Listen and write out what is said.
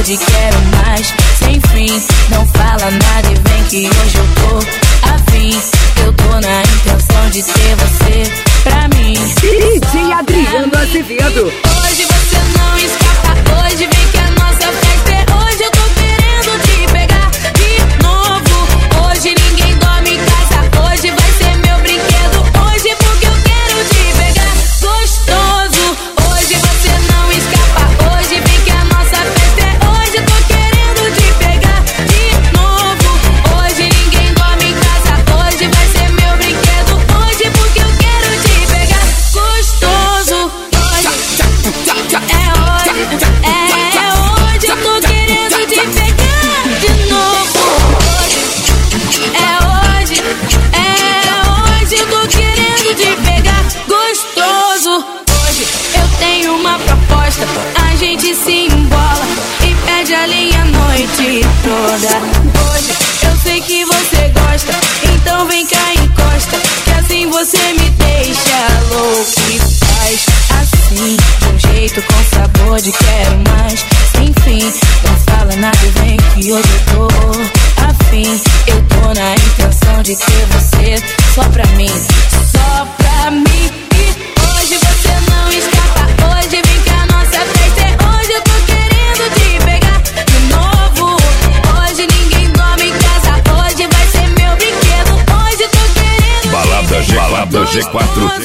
de quero mais, sem fim. Não fala nada e vem que hoje eu tô afim. Eu tô na intenção de ter você pra mim. DJ Adriano Azevedo. Hoje você não escapa, hoje vem que a nossa festa é hoje. Eu tô querendo te pegar de novo. Hoje ninguém dorme em casa, hoje vai ser meu brinquedo. Hoje porque eu quero te pegar gostoso. Hoje você não escapa, hoje vem que a nossa festa é hoje. Eu tô querendo te pegar de novo. Hoje ninguém dorme em casa, hoje vai ser meu brinquedo. Hoje porque eu quero te pegar gostoso. Hoje eu tô querendo te pegar de novo. Hoje eu tô querendo te pegar gostoso. Hoje eu tenho uma proposta, a gente se embola e perde a linha a noite toda. Hoje eu sei que você gosta, então vem cá e encosta, que assim você me deixa louco e faz assim, de um jeito com sabor de quero mais, sem fim. Não fala nada e vem que hoje eu tô afim. Eu tô na intenção de ter você só pra mim, só pra mim. E hoje você não escapa, hoje vem que a nossa festa é hoje. Eu tô querendo te pegar de novo. Hoje ninguém dorme em casa, hoje vai ser meu brinquedo. Hoje eu tô querendo Balada G4